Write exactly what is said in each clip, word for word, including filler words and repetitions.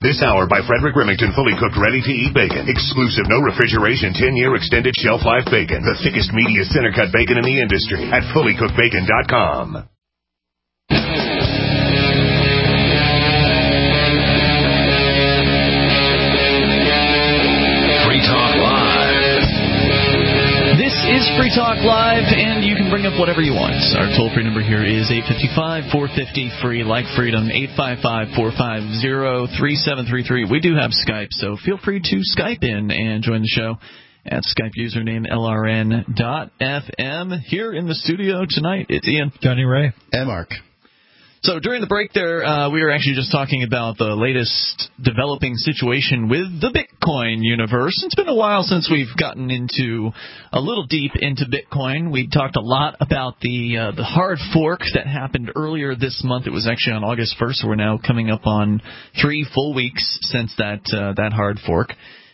This hour by Frederick Remington, fully cooked, ready-to-eat bacon. Exclusive, no refrigeration, ten-year extended shelf life bacon. The thickest, meatiest, center-cut bacon in the industry at fully cooked bacon dot com. Free Talk Live. This is Free Talk Live, and you can bring up whatever you want. Our toll-free number here is eight five five, four five zero, free, like freedom, eight five five, four five zero, three seven three three. We do have Skype, so feel free to Skype in and join the show at Skype username L R N dot F M. Here in the studio tonight, it's Ian, Johnny Ray, and Mark. So during the break there, uh, we were actually just talking about the latest developing situation with the Bitcoin universe. It's been a while since we've gotten into a little deep into Bitcoin. We talked a lot about the uh, the hard fork that happened earlier this month. It was actually on August first, so we're now coming up on three full weeks since that uh, that hard fork.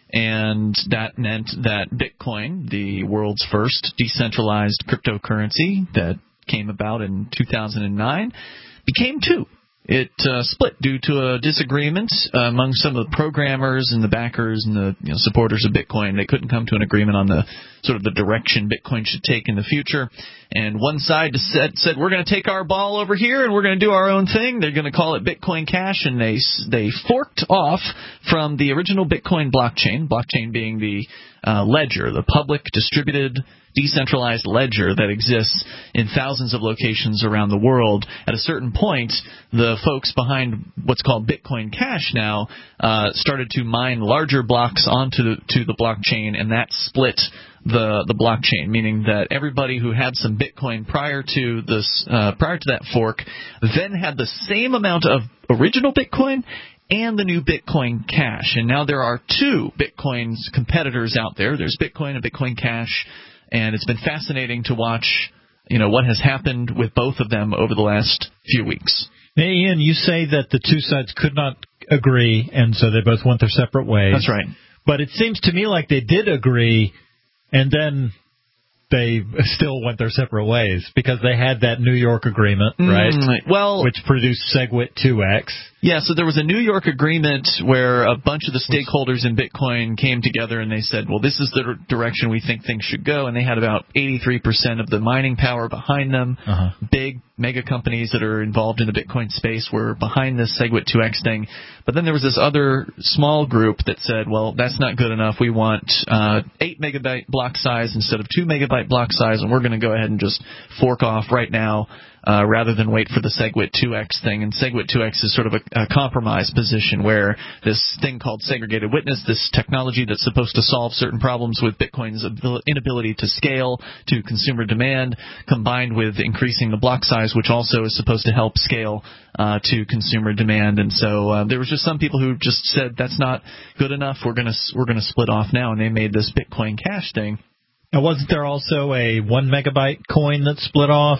And that meant that Bitcoin, the world's first decentralized cryptocurrency that came about in two thousand nine, became two. It uh, split due to a disagreement uh, among some of the programmers and the backers and the you know, supporters of Bitcoin. They couldn't come to an agreement on the sort of the direction Bitcoin should take in the future. And one side said, said we're going to take our ball over here and we're going to do our own thing. They're going to call it Bitcoin Cash, and they they forked off from the original Bitcoin blockchain, blockchain being the uh, ledger, the public distributed decentralized ledger that exists in thousands of locations around the world. At a certain point, the folks behind what's called Bitcoin Cash now uh, started to mine larger blocks onto the, to the blockchain, and that split the the blockchain, meaning that everybody who had some Bitcoin prior to this uh, prior to that fork then had the same amount of original Bitcoin and the new Bitcoin Cash. And now there are two Bitcoin's competitors out there. There's Bitcoin and Bitcoin Cash. And it's been fascinating to watch, you know, what has happened with both of them over the last few weeks. Hey, Ian, you say that the two sides could not agree, and so they both went their separate ways. That's right. But it seems to me like they did agree, and then they still went their separate ways because they had that New York agreement, right? Mm, well, which produced SegWit two X. Yeah, so there was a New York agreement where a bunch of the stakeholders in Bitcoin came together and they said, well, this is the direction we think things should go, and they had about eighty-three percent of the mining power behind them. Uh-huh. Big mega companies that are involved in the Bitcoin space were behind this SegWit two X thing. But then there was this other small group that said, well, that's not good enough. We want uh, eight megabyte block size instead of two megabyte block size, and we're going to go ahead and just fork off right now. Uh, rather than wait for the SegWit two X thing. And SegWit two X is sort of a, a compromise position where this thing called segregated witness, this technology that's supposed to solve certain problems with Bitcoin's inability to scale to consumer demand, combined with increasing the block size, which also is supposed to help scale uh, to consumer demand. And so uh, there was just some people who just said that's not good enough. We're gonna we're gonna split off now, and they made this Bitcoin Cash thing. Now, wasn't there also a one megabyte coin that split off?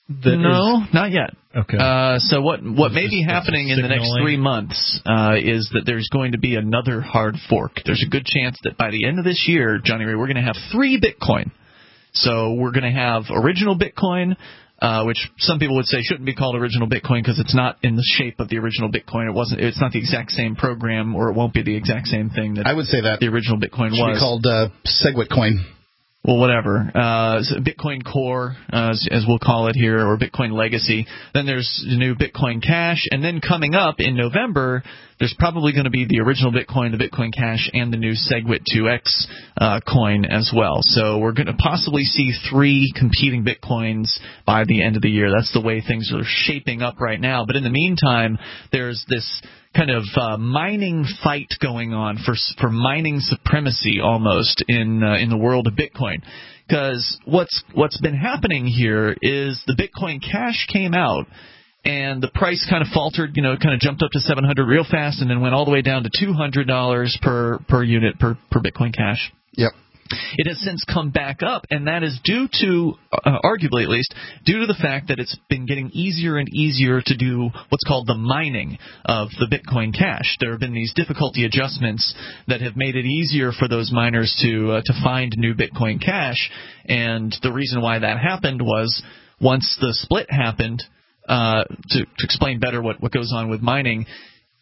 No, is... not yet. Okay. Uh, so what what may be happening in the next three months uh, is that there's going to be another hard fork. There's a good chance that by the end of this year, Johnny Ray, we're going to have three Bitcoin. So we're going to have original Bitcoin, uh, which some people would say shouldn't be called original Bitcoin because it's not in the shape of the original Bitcoin. It wasn't. It's not the exact same program, or it won't be the exact same thing that I would say that the original Bitcoin it should was. Be called uh, SegWit coin. Well, whatever. Uh, Bitcoin Core, uh, as, as we'll call it here, or Bitcoin Legacy. Then there's the new Bitcoin Cash. And then coming up in November, there's probably going to be the original Bitcoin, the Bitcoin Cash, and the new SegWit two X uh, coin as well. So we're going to possibly see three competing Bitcoins by the end of the year. That's the way things are shaping up right now. But in the meantime, there's this kind of uh, mining fight going on for for mining supremacy almost in uh, in the world of Bitcoin. Because what's what's been happening here is the Bitcoin Cash came out, and the price kind of faltered. You know, it kind of jumped up to seven hundred real fast, and then went all the way down to two hundred dollars per per unit per per Bitcoin Cash. Yep. It has since come back up, and that is due to, uh, arguably at least, due to the fact that it's been getting easier and easier to do what's called the mining of the Bitcoin Cash. There have been these difficulty adjustments that have made it easier for those miners to uh, to find new Bitcoin Cash, and the reason why that happened was once the split happened, uh, to, to explain better what, what goes on with mining,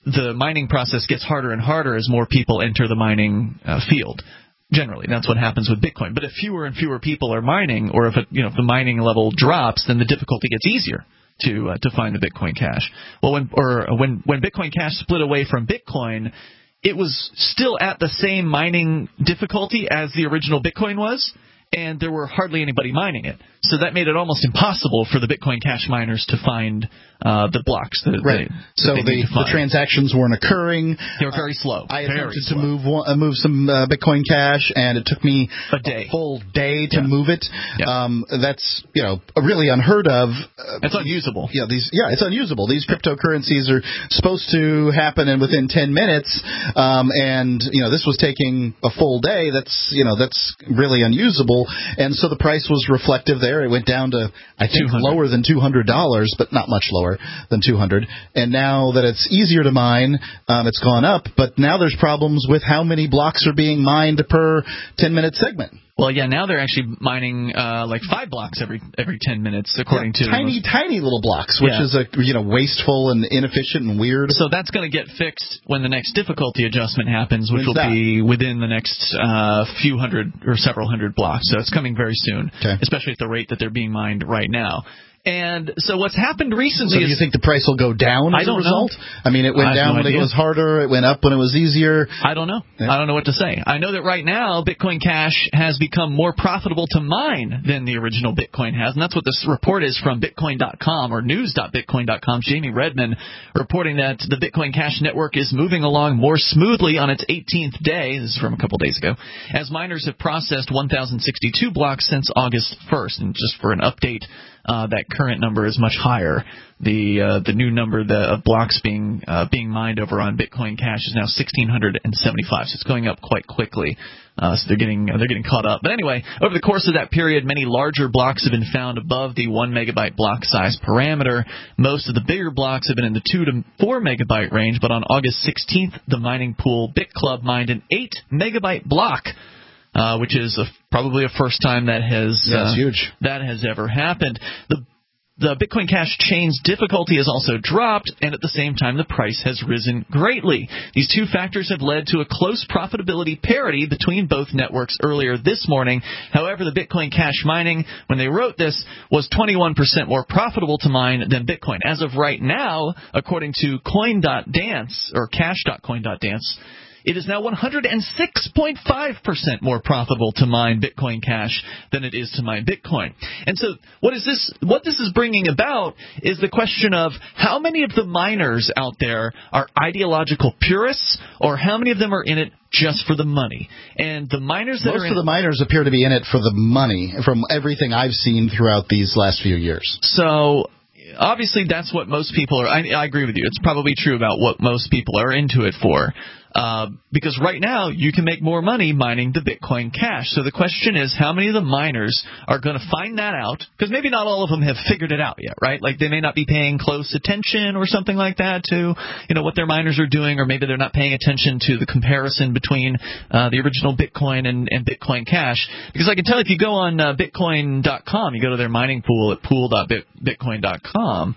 the mining process gets harder and harder as more people enter the mining uh, field. Generally, that's what happens with Bitcoin. But if fewer and fewer people are mining, or if it, you know if the mining level drops, then the difficulty gets easier to uh, to find the Bitcoin Cash. Well, when or when when Bitcoin Cash split away from Bitcoin, it was still at the same mining difficulty as the original Bitcoin was, and there were hardly anybody mining it. So that made it almost impossible for the Bitcoin Cash miners to find uh, the blocks that, right. they, that so they the, need to find. the transactions weren't occurring. They were very slow. I very attempted slow. to move one, uh, move some uh, Bitcoin Cash, and it took me a day, a full day to yeah. move it. Yeah. Um, that's you know really unheard of. Uh, it's unusable. Yeah, these yeah, it's unusable. These cryptocurrencies are supposed to happen in within ten minutes, um, and you know this was taking a full day. That's you know that's really unusable, and so the price was reflective there. It went down to I think lower than two hundred dollars, but not much lower than two hundred. And now that it's easier to mine, um, it's gone up. But now there's problems with how many blocks are being mined per ten-minute segment. Well, yeah, now they're actually mining uh, like five blocks every every ten minutes, according yeah, to tiny, tiny little blocks, which yeah. is a you know wasteful and inefficient and weird. So that's going to get fixed when the next difficulty adjustment happens, which When's will that? be within the next uh, few hundred or several hundred blocks. So it's coming very soon, okay. especially at the rate that they're being mined right now. And so what's happened recently so do is... you think the price will go down as I don't a result? know. I mean, it went I have down no when idea. it was harder. It went up when it was easier. I don't know. Yeah. I don't know what to say. I know that right now Bitcoin Cash has become more profitable to mine than the original Bitcoin has, and that's what this report is from Bitcoin dot com or news dot bitcoin dot com. Jamie Redman reporting that the Bitcoin Cash network is moving along more smoothly on its eighteenth day. This is from a couple days ago, as miners have processed one thousand sixty-two blocks since August first. And just for an update, Uh, that current number is much higher. The uh, the new number the, of blocks being uh, being mined over on Bitcoin Cash is now one thousand six hundred seventy-five. So it's going up quite quickly. Uh, so they're getting they're getting caught up. But anyway, over the course of that period, many larger blocks have been found above the one megabyte block size parameter. Most of the bigger blocks have been in the two to four megabyte range. But on August sixteenth, the mining pool BitClub mined an eight megabyte block. Uh, which is a, probably a first time that has yeah, uh, huge. that has ever happened. The the Bitcoin Cash chain's difficulty has also dropped, and at the same time, the price has risen greatly. These two factors have led to a close profitability parity between both networks earlier this morning. However, the Bitcoin Cash mining, when they wrote this, was twenty-one percent more profitable to mine than Bitcoin. As of right now, according to coin dot dance or cash dot coin dot dance, it is now one hundred six point five percent more profitable to mine Bitcoin Cash than it is to mine Bitcoin. And so what is this? What this is bringing about is the question of how many of the miners out there are ideological purists, or how many of them are in it just for the money. And the miners that Most are in of the miners appear to be in it for the money, from everything I've seen throughout these last few years. So obviously that's what most people are. I, I agree with you. It's probably true about what most people are into it for. Uh, because right now you can make more money mining the Bitcoin Cash. So the question is, how many of the miners are going to find that out? Because maybe not all of them have figured it out yet, right? Like they may not be paying close attention or something like that to, you know, what their miners are doing, or maybe they're not paying attention to the comparison between uh, the original Bitcoin and, and Bitcoin Cash. Because I can tell if you go on uh, bitcoin dot com, you go to their mining pool at pool dot bitcoin dot com.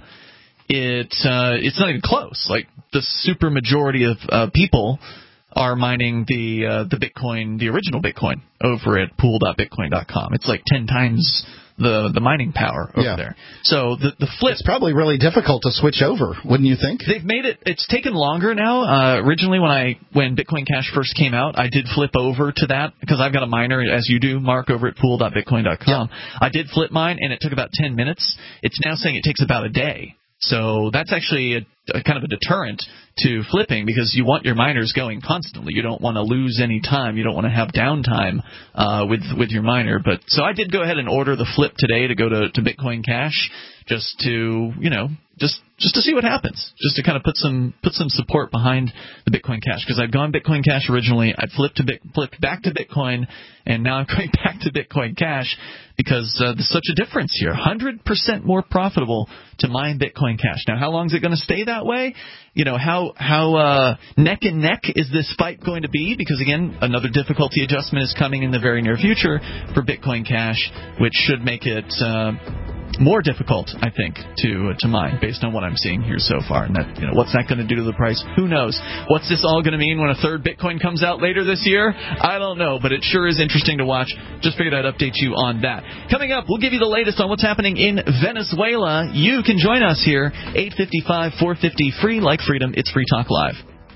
It uh, it's not even close. Like the super majority of uh, people are mining the uh, the Bitcoin, the original Bitcoin, over at pool dot bitcoin dot com. It's like ten times the the mining power over yeah. there. So the the flip. It's probably really difficult to switch over, wouldn't you think? They've made it. It's taken longer now. Uh, originally, when I when Bitcoin Cash first came out, I did flip over to that because I've got a miner, as you do, Mark, over at pool dot bitcoin dot com. Yeah. I did flip mine, and it took about ten minutes. It's now saying it takes about a day. So that's actually a, a kind of a deterrent to flipping, because you want your miners going constantly. You don't want to lose any time. You don't want to have downtime uh, with with your miner. But so I did go ahead and order the flip today to go to, to Bitcoin Cash, just to you know just just to see what happens, just to kind of put some put some support behind the Bitcoin Cash, because I'd gone Bitcoin Cash originally. I'd flipped to Bit, flipped back to Bitcoin, and now I'm going back to Bitcoin Cash because uh, there's such a difference here. one hundred percent more profitable to mine Bitcoin Cash. Now, how long is it going to stay that way? You know, how how uh, neck and neck is this fight going to be? Because, again, another difficulty adjustment is coming in the very near future for Bitcoin Cash, which should make it uh, more difficult, I think, to to mine based on what I'm seeing here so far. And that, you know, what's that going to do to the price? Who knows? What's this all going to mean when a third Bitcoin comes out later this year? I don't know, but it sure is interesting to watch. Just figured I'd update you on that. Coming up, we'll give you the latest on what's happening in Venezuela. You can join us here, eight five five, four five zero, free, like freedom. It's Free Talk Live.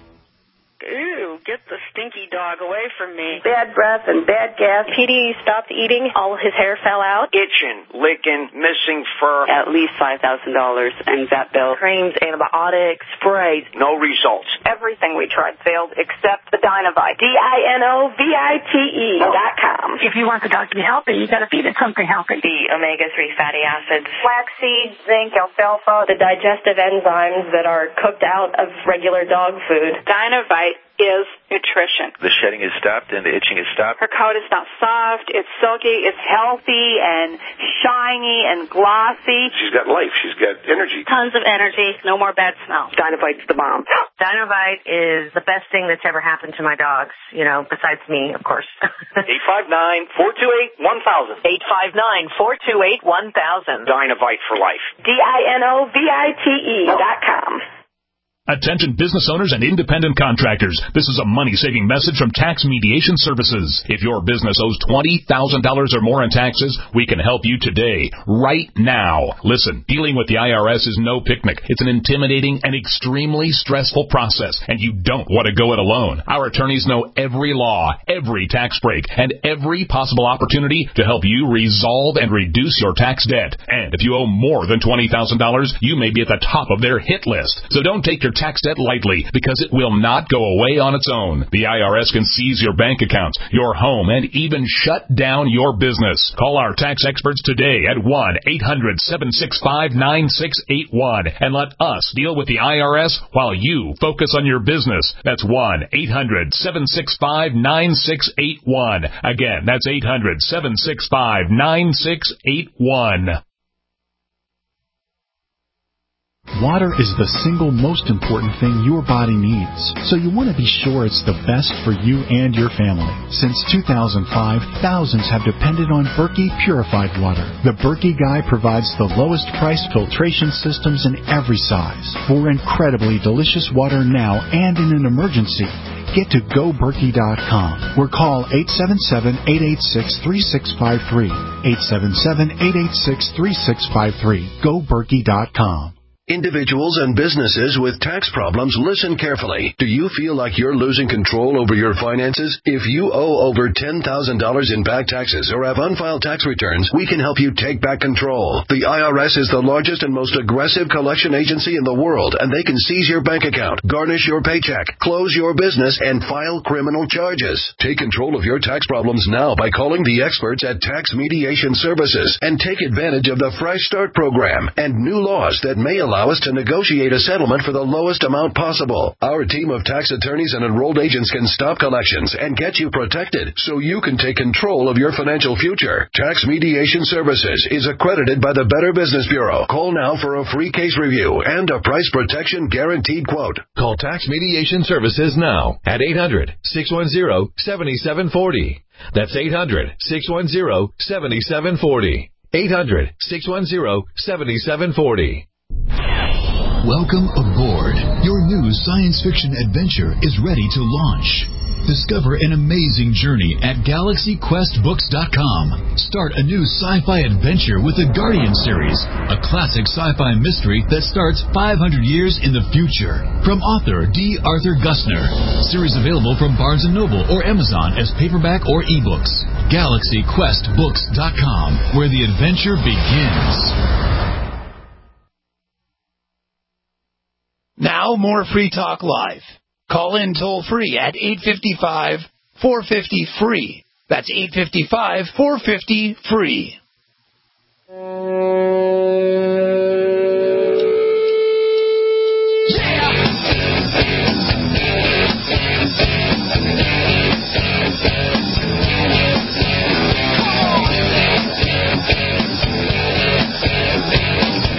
Ew, get the stinky dog away from me. Bad breath and bad gas. P D stopped eating. All his hair fell out. Itching, licking, missing fur. At least five thousand dollars in vet bill. Creams, antibiotics, sprays. No results. Everything we tried failed except the Dynovite. D I N O V I T E dot com. If you want the dog to be healthy, you got to feed it something healthy. The omega three fatty acids. Flaxseed, zinc, alfalfa, the digestive enzymes that are cooked out of regular dog food. Dynovite is nutrition. The shedding is stopped and the itching is stopped. Her coat is not soft, it's silky, it's healthy and shiny and glossy. She's got life, she's got energy. Tons of energy, no more bad smell. Dynovite's the bomb. Dynovite is the best thing that's ever happened to my dogs, you know, besides me, of course. eight five nine, four two eight, one thousand. eight five nine, four two eight, one thousand. Dynovite for life. D I N O V I T E dot com. Attention business owners and independent contractors. This is a money-saving message from Tax Mediation Services. If your business owes twenty thousand dollars or more in taxes, we can help you today, right now. Listen, dealing with the I R S is no picnic. It's an intimidating and extremely stressful process, and you don't want to go it alone. Our attorneys know every law, every tax break, and every possible opportunity to help you resolve and reduce your tax debt. And if you owe more than twenty thousand dollars, you may be at the top of their hit list. So don't take your tax debt lightly, because it will not go away on its own. The I R S can seize your bank accounts, your home, and even shut down your business. Call our tax experts today at one eight hundred, seven six five, nine six eight one and let us deal with the I R S while you focus on your business. That's one eight hundred, seven six five, nine six eight one. Again, that's eight hundred, seven six five, nine six eight one. Water is the single most important thing your body needs, so you want to be sure it's the best for you and your family. Since two thousand five, thousands have depended on Berkey purified water. The Berkey Guy provides the lowest price filtration systems in every size for incredibly delicious water now and in an emergency. Get to go berkey dot com or call eight seven seven, eight eight six, three six five three. eight seven seven, eight eight six, three six five three. go berkey dot com. Individuals and businesses with tax problems, listen carefully. Do you feel like you're losing control over your finances? If you owe over ten thousand dollars in back taxes or have unfiled tax returns, we can help you take back control. The I R S is the largest and most aggressive collection agency in the world, and they can seize your bank account, garnish your paycheck, close your business, and file criminal charges. Take control of your tax problems now by calling the experts at Tax Mediation Services and take advantage of the Fresh Start program and new laws that may allow Allow us to negotiate a settlement for the lowest amount possible. Our team of tax attorneys and enrolled agents can stop collections and get you protected so you can take control of your financial future. Tax Mediation Services is accredited by the Better Business Bureau. Call now for a free case review and a price protection guaranteed quote. Call Tax Mediation Services now at eight hundred, six one zero, seven seven four zero. That's eight hundred, six one zero, seven seven four zero. eight hundred, six one zero, seven seven four zero. Welcome aboard. Your new science fiction adventure is ready to launch. Discover an amazing journey at galaxy quest books dot com. Start a new sci-fi adventure with the Guardian series, a classic sci-fi mystery that starts five hundred years in the future. From author D. Arthur Gusner. Series available from Barnes and Noble or Amazon as paperback or ebooks. galaxy quest books dot com, where the adventure begins. Now, more Free Talk Live. Call in toll-free at eight five five, four five zero, free. That's eight five five, four five zero, free.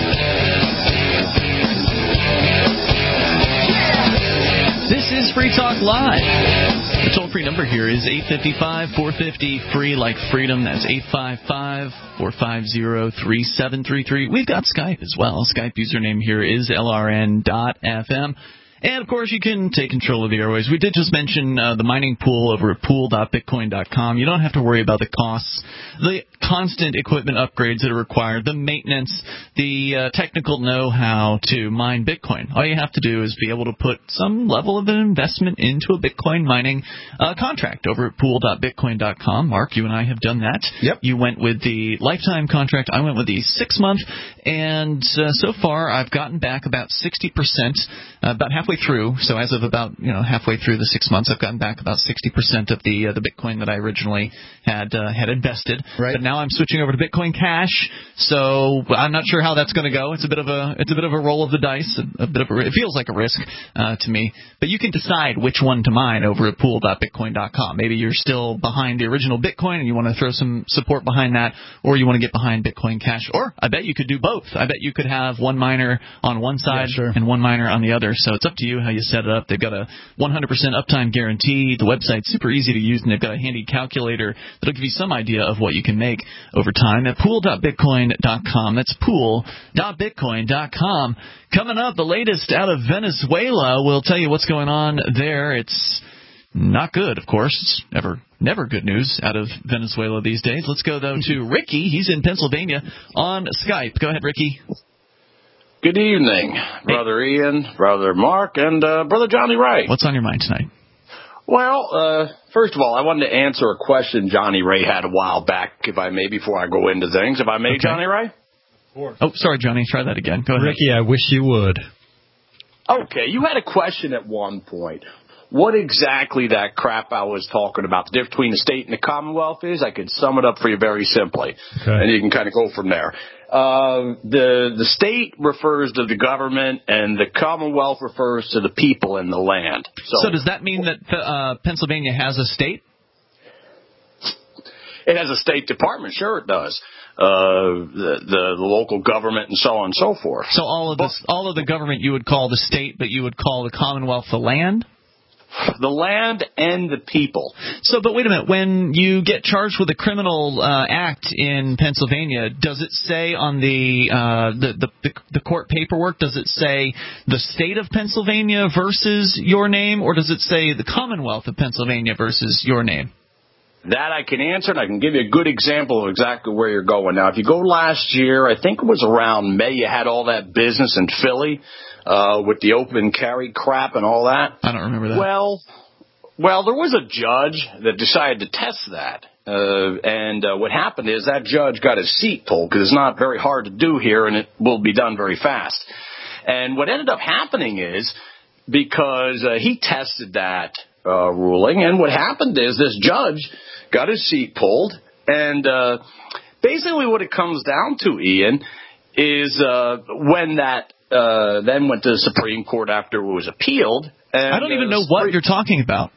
Free Talk Talk Live. The toll-free number here is eight five five, four five zero, free like freedom. That's eight five five, four five zero, three seven three three. We've got Skype as well. Skype username here is L R N dot F M. And, of course, you can take control of the airways. We did just mention uh, the mining pool over at pool dot bitcoin dot com. You don't have to worry about the costs, the constant equipment upgrades that are required, the maintenance, the uh, technical know-how to mine Bitcoin. All you have to do is be able to put some level of an investment into a Bitcoin mining uh, contract over at pool dot bitcoin dot com. Mark, you and I have done that. Yep. You went with the lifetime contract. I went with the six-month. And uh, so far, I've gotten back about sixty percent, uh, about halfway through. So as of about you know halfway through the six months, I've gotten back about sixty percent of the uh, the Bitcoin that I originally had uh, had invested. Right. But now I'm switching over to Bitcoin Cash. So I'm not sure how that's going to go. It's a bit of a it's a bit of a roll of the dice. A, a bit of a, it feels like a risk uh, to me. But you can decide which one to mine over at pool dot bitcoin dot com. Maybe you're still behind the original Bitcoin and you want to throw some support behind that, or you want to get behind Bitcoin Cash. Or I bet you could do both. I bet you could have one miner on one side yeah, sure. and one miner on the other. So it's up to you how you set it up. They've got a one hundred percent uptime guarantee. The website's super easy to use, and they've got a handy calculator that'll give you some idea of what you can make over time at pool dot bitcoin dot com. That's pool dot bitcoin dot com. Coming up, the latest out of Venezuela. We'll tell you what's going on there. It's not good, of course. It's never never good news out of Venezuela these days. Let's go, though, to Ricky. He's in Pennsylvania on Skype. Go ahead, Ricky. Good evening, Brother hey. Ian, Brother Mark, and uh, Brother Johnny Ray. What's on your mind tonight? Well, uh, first of all, I wanted to answer a question Johnny Ray had a while back, if I may, before I go into things. If I may, okay. Johnny Ray? Oh, sorry, Johnny. Try that again. Go ahead. Ricky, I wish you would. Okay, you had a question at one point. What exactly that crap I was talking about, the difference between the state and the Commonwealth is, I could sum it up for you very simply, okay. And you can kind of go from there. Uh, the the state refers to the government, and the Commonwealth refers to the people in the land. So, so does that mean that uh, Pennsylvania has a state? It has a State Department, sure it does. Uh, the, the the local government and so on and so forth. So all of this, all of the government you would call the state, but you would call the Commonwealth the land? The land and the people. So, but wait a minute. When you get charged with a criminal uh, act in Pennsylvania, does it say on the, uh, the, the the court paperwork, does it say the state of Pennsylvania versus your name, or does it say the Commonwealth of Pennsylvania versus your name? That I can answer, and I can give you a good example of exactly where you're going. Now, if you go last year, I think it was around May, you had all that business in Philly. Uh, with the open carry crap and all that. I don't remember that. Well, well, there was a judge that decided to test that. Uh, and uh, what happened is that judge got his seat pulled because it's not very hard to do here and it will be done very fast. And what ended up happening is because uh, he tested that uh, ruling, and what happened is this judge got his seat pulled. And uh, basically what it comes down to, Ian, is uh, when that Uh, then went to the Supreme Court after it was appealed. And I don't even know what you're talking about.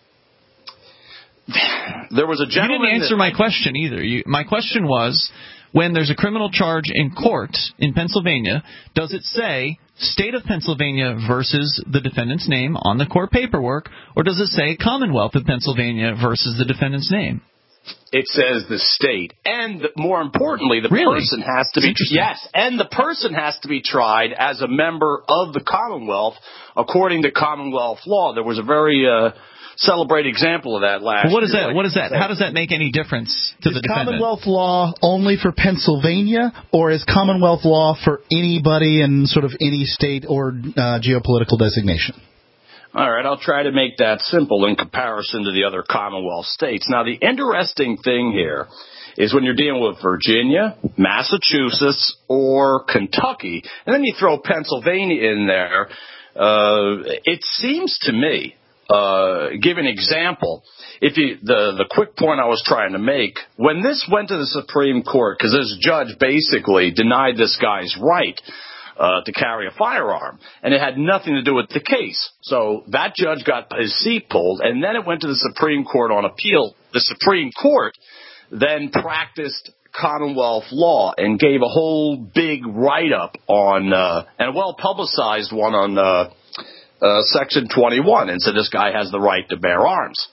There was a gentleman. You didn't answer that, my question either. You, my question was, when there's a criminal charge in court in Pennsylvania, does it say state of Pennsylvania versus the defendant's name on the court paperwork, or does it say Commonwealth of Pennsylvania versus the defendant's name? It says the state, and more importantly, the really? person has to be yes, and the person has to be tried as a member of the Commonwealth according to Commonwealth law. There was a very uh, celebrated example of that last. Well, what is year. that? Like what is that? How does that make any difference to is the defendant? Commonwealth law only for Pennsylvania, or is Commonwealth law for anybody in sort of any state or uh, geopolitical designation? All right, I'll try to make that simple in comparison to the other Commonwealth states. Now, the interesting thing here is when you're dealing with Virginia, Massachusetts, or Kentucky, and then you throw Pennsylvania in there, uh, it seems to me, uh, give an example, if you, the, the quick point I was trying to make, when this went to the Supreme Court, because this judge basically denied this guy's right Uh, to carry a firearm, and it had nothing to do with the case. So that judge got his seat pulled, and then it went to the Supreme Court on appeal. The Supreme Court then practiced Commonwealth law and gave a whole big write-up on, uh, and a well-publicized one on uh, uh, Section twenty-one, and so this guy has the right to bear arms.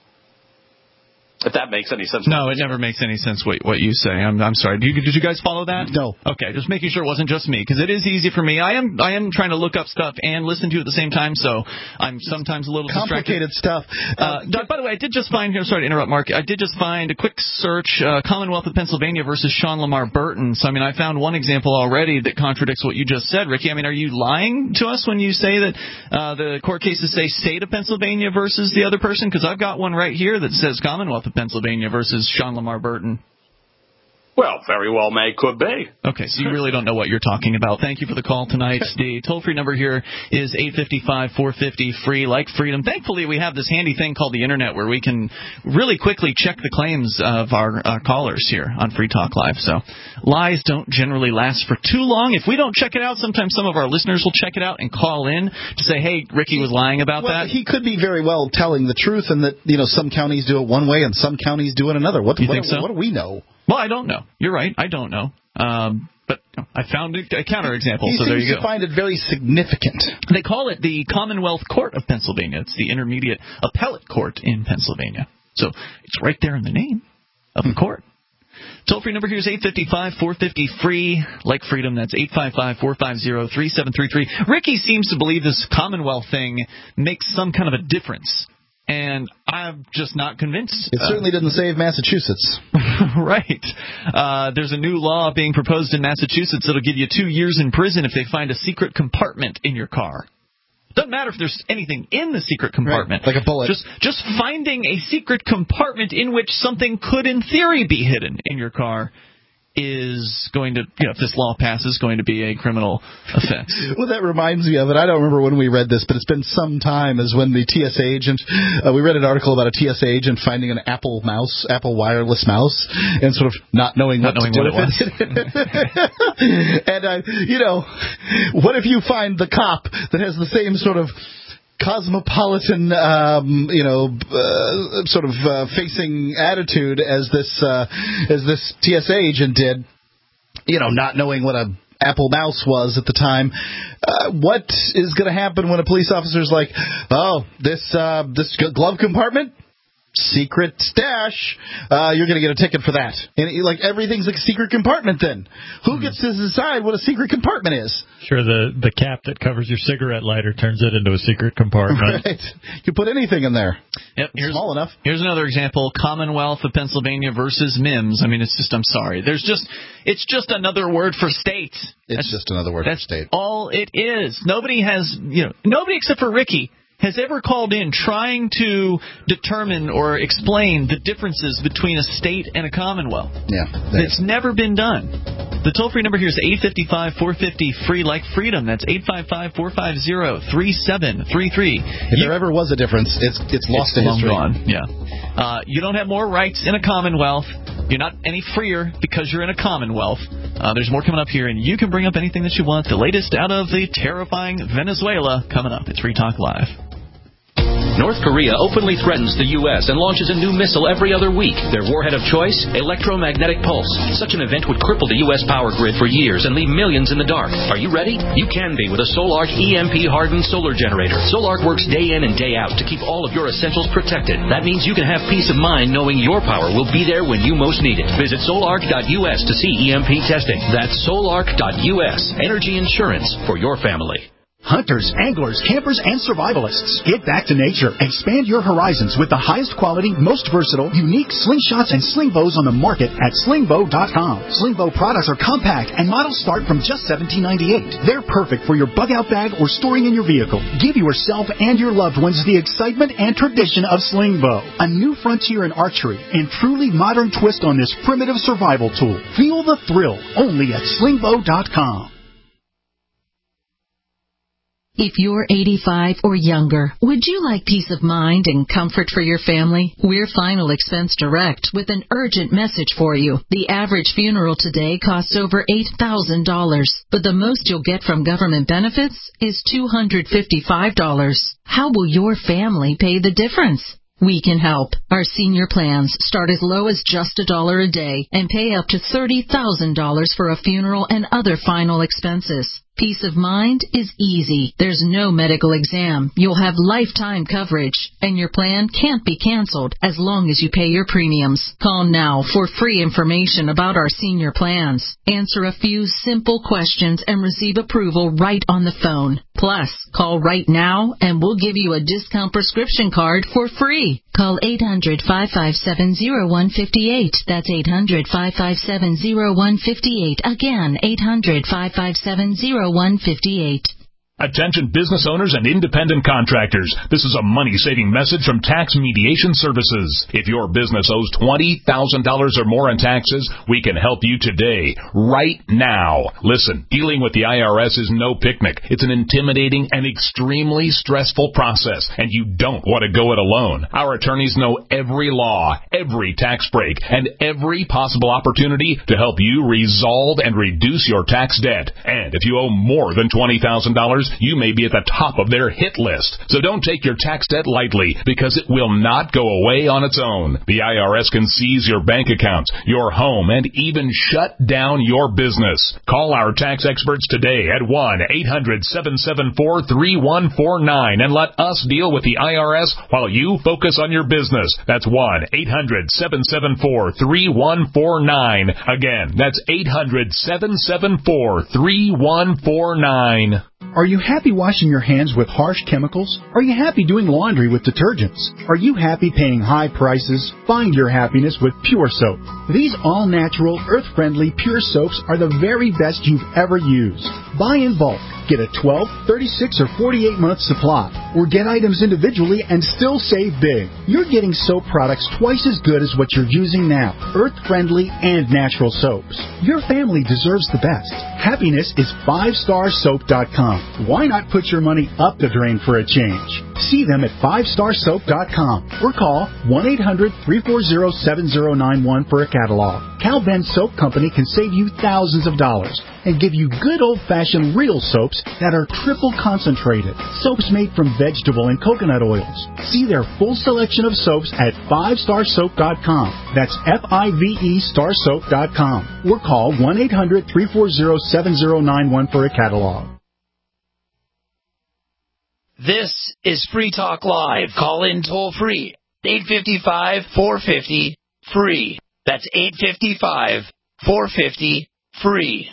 If that makes any sense. No, it never makes any sense what, what you say. I'm, I'm sorry. Did you, did you guys follow that? No. Okay, just making sure it wasn't just me, because it is easy for me. I am I am trying to look up stuff and listen to it at the same time, so I'm sometimes a little complicated distracted. stuff. Uh, uh, Doug, by the way, I did just find here. Sorry to interrupt, Mark. I did just find a quick search: uh, Commonwealth of Pennsylvania versus Sean Lamar Burton. So I mean, I found one example already that contradicts what you just said, Ricky. I mean, are you lying to us when you say that uh, the court cases say state of Pennsylvania versus the other person? Because I've got one right here that says Commonwealth of Pennsylvania versus Sean Lamar Burton. Well, very well may, could be. Okay, so you really don't know what you're talking about. Thank you for the call tonight. The toll-free number here is eight five five, four five zero, free, like freedom. Thankfully, we have this handy thing called the Internet where we can really quickly check the claims of our uh, callers here on Free Talk Live. So lies don't generally last for too long. If we don't check it out, sometimes some of our listeners will check it out and call in to say, hey, Ricky was lying about well, that. He could be very well telling the truth, and that, you know, some counties do it one way and some counties do it another. What, you what, think so? What do we know? Well, I don't know. You're right. I don't know. Um, but you know, I found a, a counterexample, he so there you go. He seems to find it very significant. They call it the Commonwealth Court of Pennsylvania. It's the Intermediate Appellate Court in Pennsylvania. So it's right there in the name of the court. Toll-free number here is eight five five, four five zero, free, like freedom. That's eight five five, four five zero, three seven three three. Ricky seems to believe this Commonwealth thing makes some kind of a difference. And I'm just not convinced. It certainly uh, didn't save Massachusetts. Right. Uh, there's a new law being proposed in Massachusetts that'll give you two years in prison if they find a secret compartment in your car. Doesn't matter if there's anything in the secret compartment. Right, like a bullet. Just, just finding a secret compartment in which something could, in theory, be hidden in your car is going to, you know, if this law passes, going to be a criminal offense. Well, that reminds me of it. I don't remember when we read this, but it's been some time as when the T S A agent, uh, we read an article about a T S A agent finding an Apple mouse, Apple wireless mouse, and sort of not knowing not what knowing to do what with it. it. And, uh, you know, what if you find the cop that has the same sort of cosmopolitan, um, you know, uh, sort of uh, facing attitude as this uh, as this T S A agent did, you know, not knowing what a Apple mouse was at the time. Uh, what is going to happen when a police officer's like, oh, this uh, this glove compartment? Secret stash. Uh, you're going to get a ticket for that. And it, like everything's like a secret compartment then. Who gets to decide what a secret compartment is? Sure, the, the cap that covers your cigarette lighter turns it into a secret compartment. Right. You put anything in there. Yep. Here's, small enough. Here's another example. Commonwealth of Pennsylvania versus Mims. I mean, it's just, I'm sorry. There's just, it's just another word for state. It's that's, just another word for state. All it is. Nobody has, you know, nobody except for Ricky has ever called in trying to determine or explain the differences between a state and a commonwealth. Yeah. It's never been done. The toll-free number here is eight five five, four five zero, free, like freedom. That's eight five five, four five zero, three seven three three. If you, there ever was a difference, it's it's lost it's to history. Long gone. Yeah. Uh, you don't have more rights in a commonwealth. You're not any freer because you're in a commonwealth. Uh, there's more coming up here, and you can bring up anything that you want. The latest out of the terrifying Venezuela coming up. It's Free Talk Live. North Korea openly threatens the U S and launches a new missile every other week. Their warhead of choice? Electromagnetic pulse. Such an event would cripple the U S power grid for years and leave millions in the dark. Are you ready? You can be with a Solark E M P-hardened solar generator. Solark works day in and day out to keep all of your essentials protected. That means you can have peace of mind knowing your power will be there when you most need it. Visit solark dot U S to see E M P testing. That's solark dot U S. Energy insurance for your family. Hunters, anglers, campers, and survivalists. Get back to nature. Expand your horizons with the highest quality, most versatile, unique slingshots and sling bows on the market at sling bow dot com. Sling bow products are compact and models start from just seventeen ninety-eight. They're perfect for your bug-out bag or storing in your vehicle. Give yourself and your loved ones the excitement and tradition of sling bow. A new frontier in archery and truly modern twist on this primitive survival tool. Feel the thrill only at sling bow dot com. If you're eighty-five or younger, would you like peace of mind and comfort for your family? We're Final Expense Direct with an urgent message for you. The average funeral today costs over eight thousand dollars, but the most you'll get from government benefits is two hundred fifty-five dollars. How will your family pay the difference? We can help. Our senior plans start as low as just a dollar a day and pay up to thirty thousand dollars for a funeral and other final expenses. Peace of mind is easy. There's no medical exam. You'll have lifetime coverage, and your plan can't be canceled as long as you pay your premiums. Call now for free information about our senior plans. Answer a few simple questions and receive approval right on the phone. Plus, call right now and we'll give you a discount prescription card for free. Call eight hundred, five five seven, zero one five eight. That's eight hundred, five five seven, zero one five eight. Again, eight hundred, five five seven, zero one five eight. Attention business owners and independent contractors. This is a money-saving message from Tax Mediation Services. If your business owes twenty thousand dollars or more in taxes, we can help you today, right now. Listen, dealing with the I R S is no picnic. It's an intimidating and extremely stressful process, and you don't want to go it alone. Our attorneys know every law, every tax break, and every possible opportunity to help you resolve and reduce your tax debt. And if you owe more than twenty thousand dollars, you may be at the top of their hit list. So don't take your tax debt lightly, because it will not go away on its own. The I R S can seize your bank accounts, your home, and even shut down your business. Call our tax experts today at one eight hundred, seven seven four, three one four nine and let us deal with the I R S while you focus on your business. That's one eight hundred, seven seven four, three one four nine. Again, that's eight hundred, seven seven four, three one four nine. Are you happy washing your hands with harsh chemicals? Are you happy doing laundry with detergents? Are you happy paying high prices? Find your happiness with Pure Soap. These all-natural, earth-friendly Pure Soaps are the very best you've ever used. Buy in bulk. Get a twelve, thirty-six, or forty-eight month supply. Or get items individually and still save big. You're getting soap products twice as good as what you're using now. Earth-friendly and natural soaps. Your family deserves the best. Happiness is five star soap dot com. Why not put your money up the drain for a change? See them at five star soap dot com or call one eight hundred, three four zero, seven zero nine one for a catalog. Cal Ben Soap Company can save you thousands of dollars and give you good old-fashioned real soaps that are triple concentrated. Soaps made from vegetable and coconut oils. See their full selection of soaps at five star soap dot com. That's F I V E star soap dot com. Or call one eight hundred, three four zero, seven zero nine one for a catalog. This is Free Talk Live. Call in toll free. eight five five, four five zero, free. That's eight five five, four five zero, free.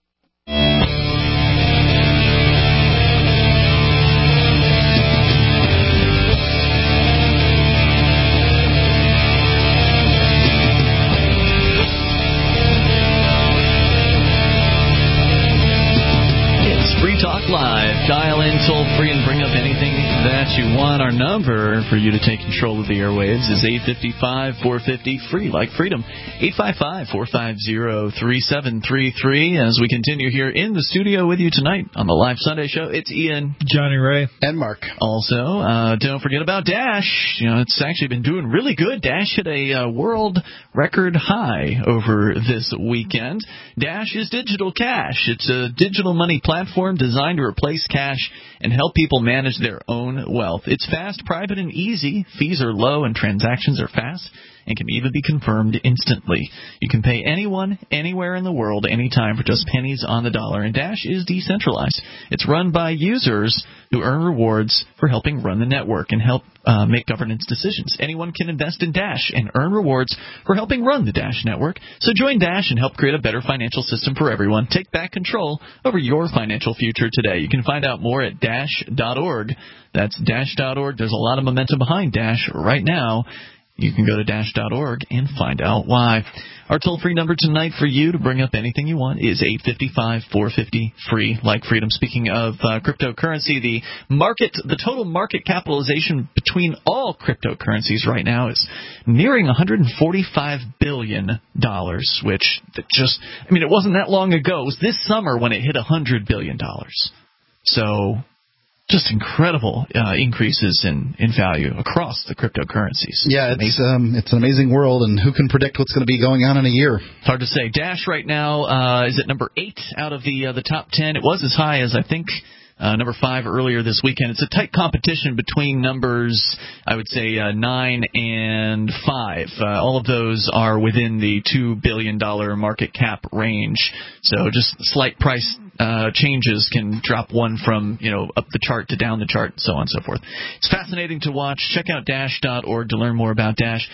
Talk Live. Dial in toll free and bring up anything that you want. Our number for you to take control of the airwaves is eight five five, four five zero, free, like freedom. eight five five, four five zero, three seven three three. As we continue here in the studio with you tonight on the Live Sunday Show, it's Ian, Johnny Ray, and Mark. Also, uh, don't forget about Dash. You know, it's actually been doing really good. Dash hit a uh, world record high over this weekend. Dash is digital cash. It's a digital money platform designed to replace cash and help people manage their own wealth. It's fast, private, and easy. Fees are low and transactions are fast and can even be confirmed instantly. You can pay anyone, anywhere in the world, anytime for just pennies on the dollar. And Dash is decentralized. It's run by users who earn rewards for helping run the network and help uh, make governance decisions. Anyone can invest in Dash and earn rewards for helping run the Dash network. So join Dash and help create a better financial system for everyone. Take back control over your financial future today. You can find out more at dash dot org. That's dash dot org. There's a lot of momentum behind Dash right now. You can go to dash dot org and find out why. Our toll-free number tonight for you to bring up anything you want is eight five five, four five zero, free, like freedom. Speaking of uh, cryptocurrency, the market, the total market capitalization between all cryptocurrencies right now is nearing one hundred forty-five billion dollars, which just, I mean, it wasn't that long ago. It was this summer when it hit one hundred billion dollars. So just incredible uh, increases in, in value across the cryptocurrencies. Yeah, it's um, it's an amazing world, and who can predict what's going to be going on in a year? It's hard to say. Dash right now uh, is at number eight out of the uh, the top ten. It was as high as, I think, Uh, number five earlier this weekend. It's a tight competition between numbers, I would say, uh, nine and five. Uh, all of those are within the two billion dollars market cap range. So just slight price uh, changes can drop one from, you know, up the chart to down the chart, so on and so forth. It's fascinating to watch. Check out Dash dot org to learn more about Dash.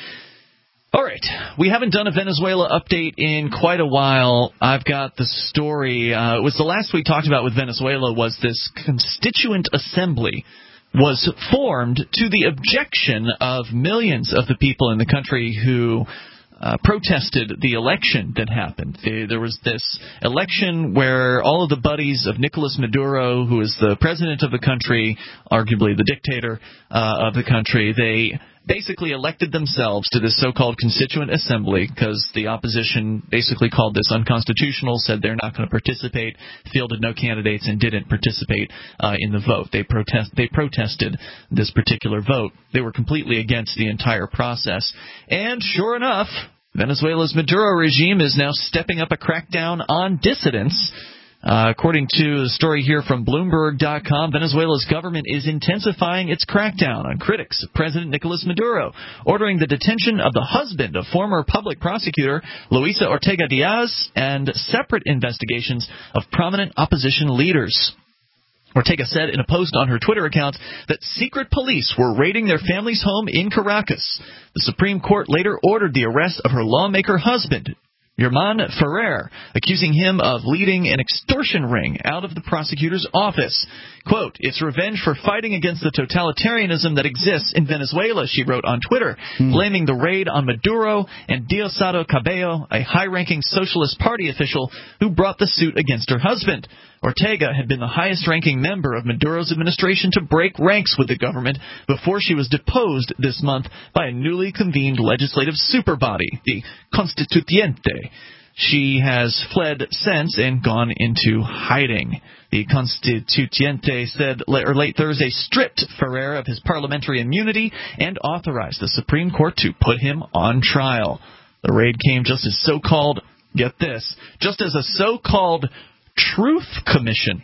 All right. We haven't done a Venezuela update in quite a while. I've got the story. Uh, it was the last we talked about with Venezuela was this constituent assembly was formed to the objection of millions of the people in the country who Uh, protested the election that happened. They, there was this election where all of the buddies of Nicolas Maduro, who is the president of the country, arguably the dictator uh, of the country, they basically elected themselves to this so-called constituent assembly because the opposition basically called this unconstitutional, said they're not going to participate, fielded no candidates, and didn't participate uh, in the vote. They protest they protested this particular vote. They were completely against the entire process. And sure enough, Venezuela's Maduro regime is now stepping up a crackdown on dissidents. Uh, according to the story here from Bloomberg dot com, Venezuela's government is intensifying its crackdown on critics of President Nicolas Maduro, ordering the detention of the husband of former public prosecutor Luisa Ortega Diaz and separate investigations of prominent opposition leaders. Ortega said in a post on her Twitter account that secret police were raiding their family's home in Caracas. The Supreme Court later ordered the arrest of her lawmaker husband, Yerman Ferrer, accusing him of leading an extortion ring out of the prosecutor's office. Quote, "It's revenge for fighting against the totalitarianism that exists in Venezuela," she wrote on Twitter, hmm. blaming the raid on Maduro and Diosdado Cabello, a high-ranking Socialist Party official who brought the suit against her husband. Ortega had been the highest-ranking member of Maduro's administration to break ranks with the government before she was deposed this month by a newly convened legislative superbody, the Constituyente. She has fled since and gone into hiding. The Constituyente said or late Thursday stripped Ferrer of his parliamentary immunity and authorized the Supreme Court to put him on trial. The raid came just as so-called, get this, just as a so-called Truth Commission.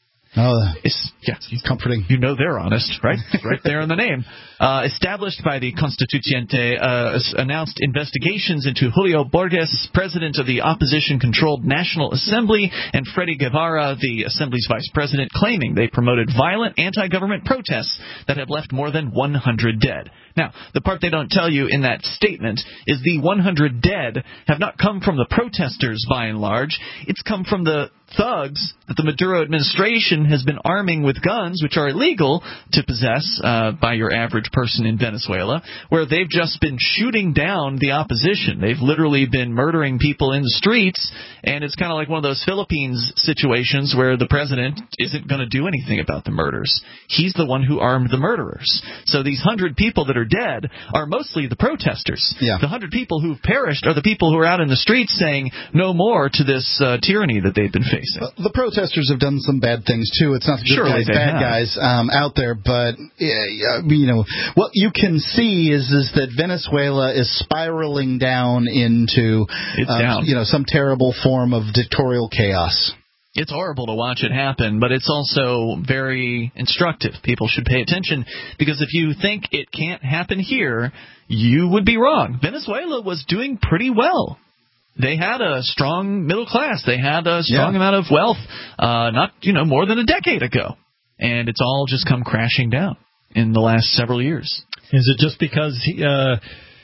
Oh, it's, yeah, comforting. You know they're honest, right? Right there in the name. Uh, established by the Constituyente, uh, announced investigations into Julio Borges, president of the opposition-controlled National Assembly, and Freddy Guevara, the Assembly's vice president, claiming they promoted violent anti-government protests that have left more than one hundred dead. Now, the part they don't tell you in that statement is the one hundred dead have not come from the protesters, by and large. It's come from the thugs that the Maduro administration has been arming with guns, which are illegal to possess uh, by your average person in Venezuela, where they've just been shooting down the opposition. They've literally been murdering people in the streets, and it's kind of like one of those Philippines situations where the president isn't going to do anything about the murders. He's the one who armed the murderers. So these hundred people that are dead are mostly the protesters. Yeah. The hundred people who've perished are the people who are out in the streets saying no more to this uh, tyranny that they've been facing. Uh, the protesters have done some bad things too. It's not the good Surely guys, they bad have. guys um, out there, but uh, you know what you can see is is that Venezuela is spiraling down into It's uh, down. you know some terrible form of dictatorial chaos. It's horrible to watch it happen, but it's also very instructive. People should pay attention, because if you think it can't happen here, you would be wrong. Venezuela was doing pretty well. They had a strong middle class. They had a strong Yeah. amount of wealth, uh, not, you know, more than a decade ago. And it's all just come crashing down in the last several years. Is it just because he, uh,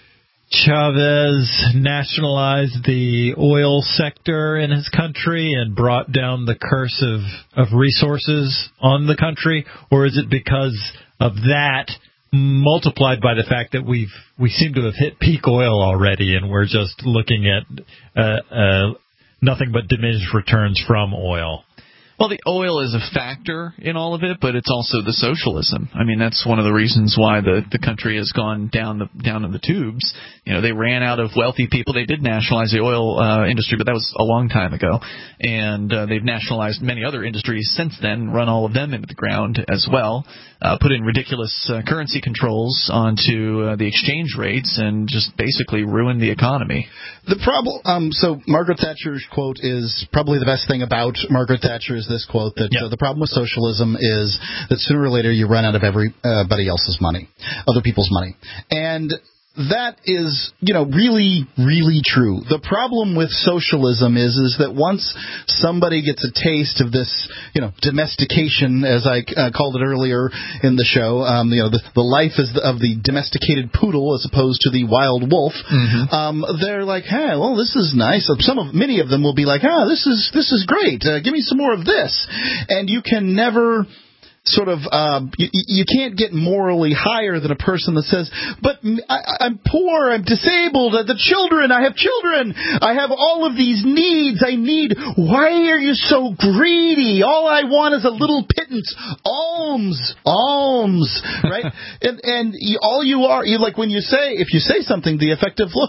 Chavez nationalized the oil sector in his country and brought down the curse of, of resources on the country? Or is it because of that multiplied by the fact that we've we seem to have hit peak oil already, and we're just looking at uh, uh, nothing but diminished returns from oil? Well, the oil is a factor in all of it, but it's also the socialism. I mean, that's one of the reasons why the, the country has gone down the down in the tubes. You know, they ran out of wealthy people. They did nationalize the oil uh, industry, but that was a long time ago. And uh, they've nationalized many other industries since then, run all of them into the ground as well, uh, put in ridiculous uh, currency controls onto uh, the exchange rates, and just basically ruined the economy. The problem, um, so Margaret Thatcher's quote is probably the best thing about Margaret Thatcher is this quote that Yep. uh, the problem with socialism is that sooner or later you run out of everybody else's money, other people's money. And that is, you know, really, really true. The problem with socialism is, is that once somebody gets a taste of this, you know, domestication, as I uh, called it earlier in the show, um, you know, the, the life is the, of the domesticated poodle as opposed to the wild wolf. Mm-hmm. Um, they're like, hey, well, this is nice. Some of, many of them will be like, ah, this is this is great. Uh, give me some more of this, and you can never. Sort of, uh, you, you can't get morally higher than a person that says, but I, I'm poor, I'm disabled, the children, I have children, I have all of these needs, I need, why are you so greedy? All I want is a little pittance, alms, alms, right? and and you, all you are, you like when you say, if you say something, the effective, look,